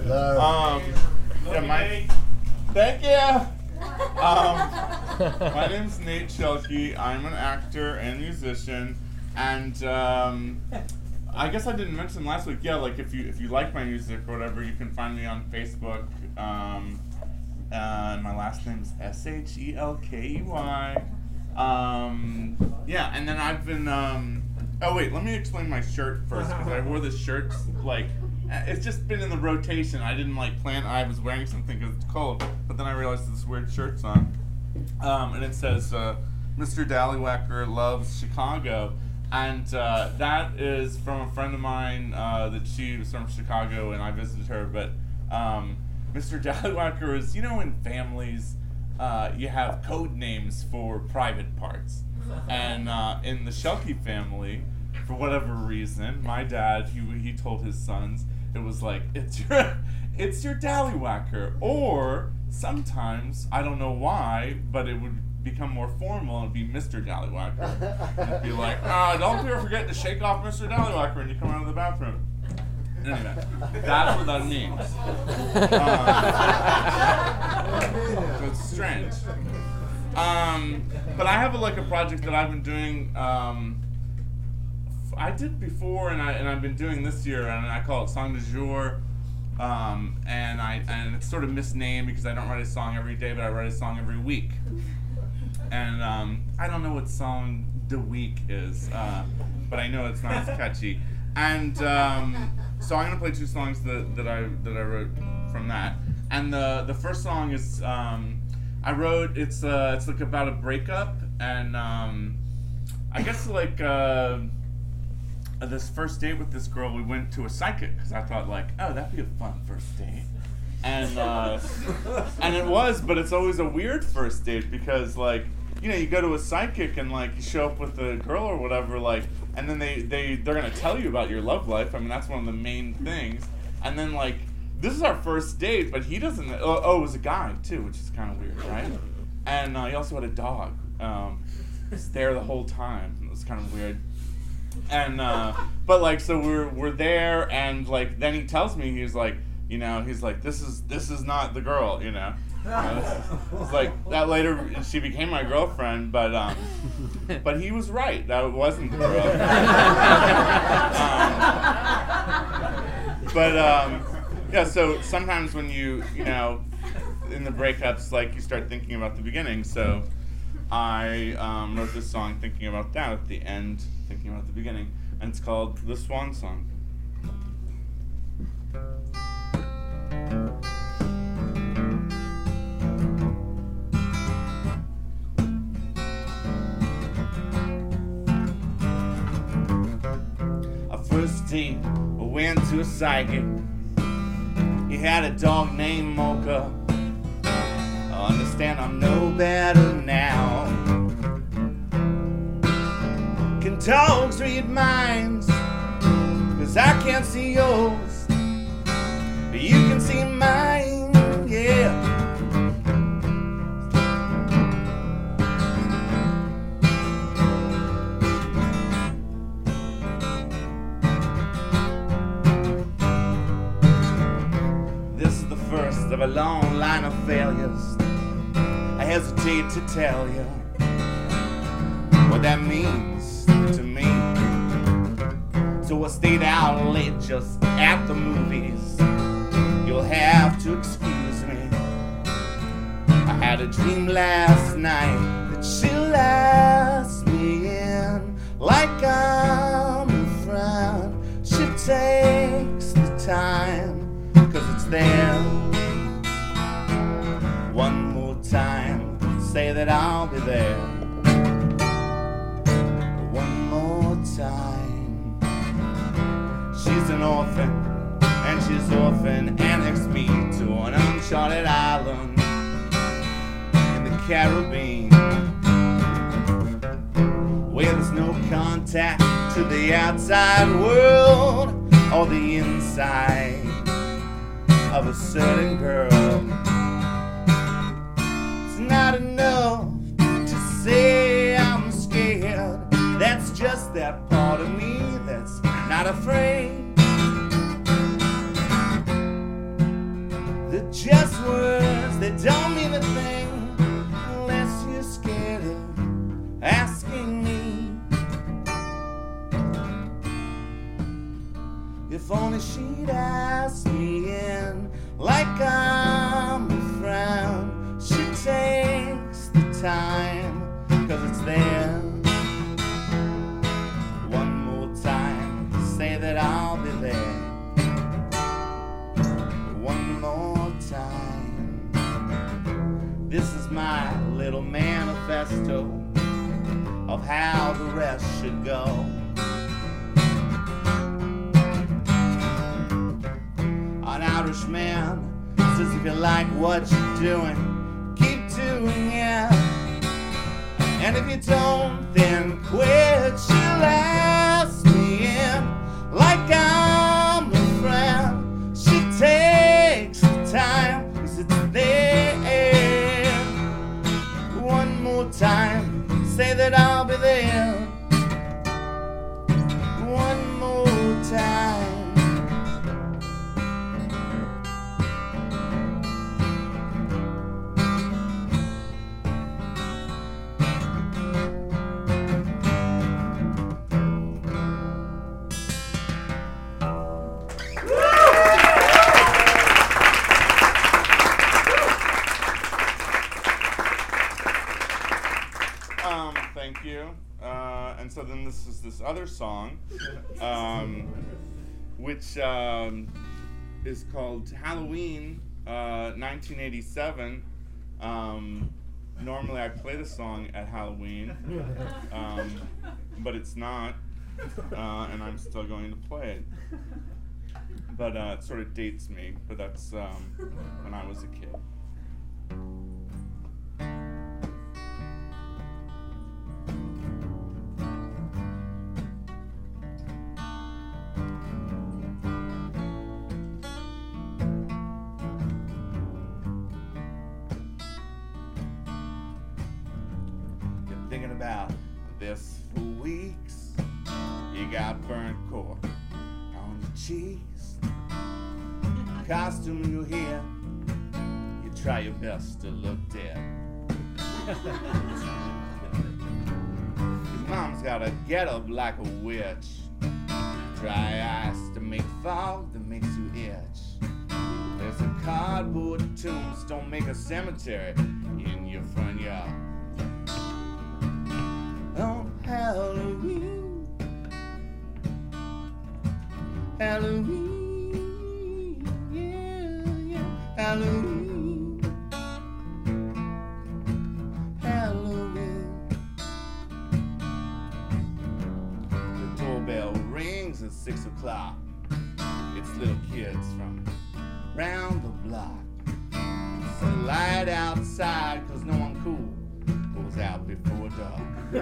Hello. Thank you. My name's Nate Shelkey. I'm an actor and musician, and I guess I didn't mention last week. Yeah, like if you like my music or whatever, you can find me on Facebook. And my last name's Shelkey. Yeah, and then I've been. Oh wait, let me explain my shirt first because I wore this shirt like. It's just been in the rotation. I didn't plan. I was wearing something because it's cold, but then I realized this weird shirt's on, and it says Mr. Dallywacker loves Chicago, and that is from a friend of mine that she was from Chicago, and I visited her. But Mr. Dallywacker is, in families you have code names for private parts, and in the Shelkey family, for whatever reason, my dad he told his sons. It was like, it's your Dallywacker. Or sometimes, I don't know why, but it would become more formal and be Mr. Dallywacker. It'd be like, don't ever forget to shake off Mr. Dallywacker when you come out of the bathroom. Anyway, that's what that means. So it's strange. But I have a project that I've been doing. I did before, and I've been doing this year, and I call it Song du Jour, and it's sort of misnamed because I don't write a song every day, but I write a song every week, and I don't know what song the week is, but I know it's not as catchy, and so I'm gonna play two songs that I wrote from that, and the first song is I wrote it's like about a breakup, and I guess this first date with this girl, we went to a psychic because I thought that'd be a fun first date, and and it was, but it's always a weird first date because you go to a psychic and you show up with a girl or whatever and then they're gonna tell you about your love life. I mean that's one of the main things, and then this is our first date, but he doesn't. Oh, it was a guy too, which is kind of weird, right? And he also had a dog. Was there the whole time. It was kind of weird. And but so we're there, and then he tells me he's like this is not the girl, it's that later she became my girlfriend, but he was right, that wasn't the girl. Yeah, so sometimes when you in the breakups you start thinking about the beginning, so I wrote this song thinking about that at the end, thinking about the beginning, and it's called The Swan Song. Our first date, we went to a psychic. He had a dog named Mocha. I understand I'm no better now. Can dogs read minds? 'Cause I can't see yours, but you can see mine, yeah. This is the first of a long line of failures. I hesitate to tell you what that means to me. So I stayed out late just at the movies. You'll have to excuse me. I had a dream last night that she lets me in like I'm a friend. She takes the time 'cause it's there. One more time, say that I'll be there. One more time. She's an orphan, and she's orphan annexed me to an uncharted island in the Caribbean, where there's no contact to the outside world or the inside of a certain girl. It's not enough to say I'm scared. That's just that part of me that's not afraid. They're just words, they don't mean a thing unless you're scared of asking me. If only she'd ask me in like I'm a friend. She takes the time, 'cause it's there. One more time, say that I'll be there. One more time. This is my little manifesto of how the rest should go. An Irishman says if you like what you're doing, keep doing it. And if you don't, then quit. She'll ask me in like I'm a friend. She takes the time, 'cause it's there. One more time, say that I'll be there. One more time. Thank you. And so then this is this other song, which is called Halloween 1987. Normally I play the song at Halloween, but it's not, and I'm still going to play it. But it sort of dates me, but that's when I was a kid. Thinking about this for weeks. You got burnt cork on your cheeks. Costume in your hair. You try your best to look dead. Your mom's got a get up like a witch. Dry ice to make fog that makes you itch. There's a cardboard tombstone, make a cemetery in your front yard. On Halloween, Halloween, yeah, yeah, Halloween, Halloween. The doorbell rings at 6 o'clock. It's little kids from round the block. It's a light outside 'cause no one cool goes out before dark.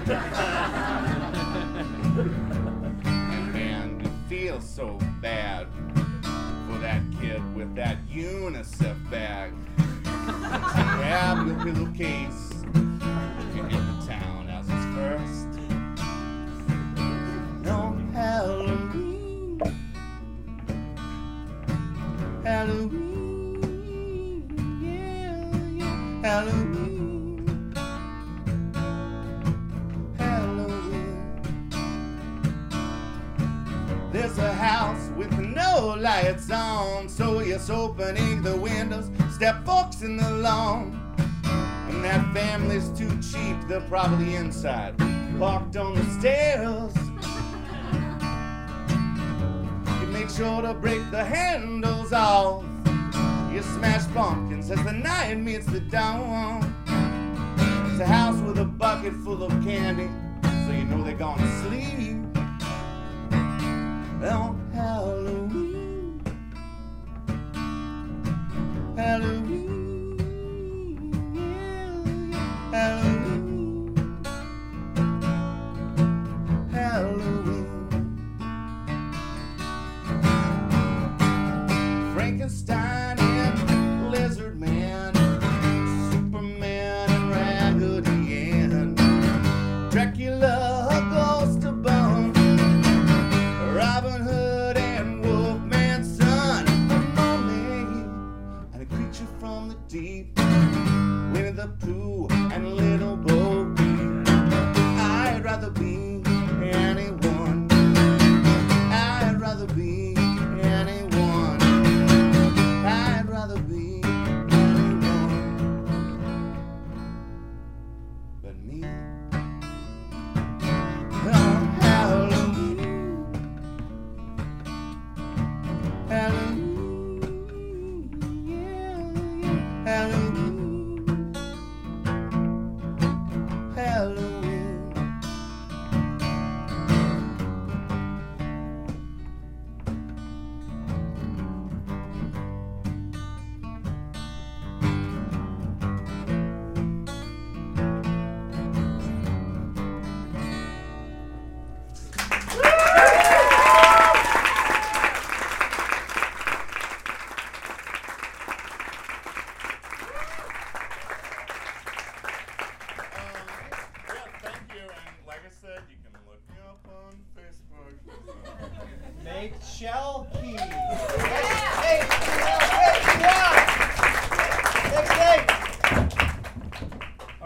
And man, it feels so bad for that kid with that UNICEF bag. Grab your pillowcase and hit the town as it's first. On Halloween, Halloween, yeah, yeah, Halloween. There's a house with no lights on, so you're opening the windows, step forks in the lawn. And that family's too cheap, they're probably inside, parked on the stairs. You make sure to break the handles off. You smash pumpkins as the night meets the dawn. It's a house with a bucket full of candy, so you know they're gonna sleep. On Halloween, Halloween, yeah, yeah, Halloween, Halloween. Frankenstein and Lizard Man, Superman and Raggedy Ann, Dracula, Ghost of Bone, Robin Hood and Wolfman's son, a mummy and a creature deep. Winnie the Pooh and Little Bo Peep. I'd rather be anyone. I'd rather be anyone. I'd rather be anyone but me. On Halloween, Halloween, yeah, yeah, Halloween, Halloween. Yeah, thank you. And like I said, you can look me up on Facebook. Nate Shell Key. Hey.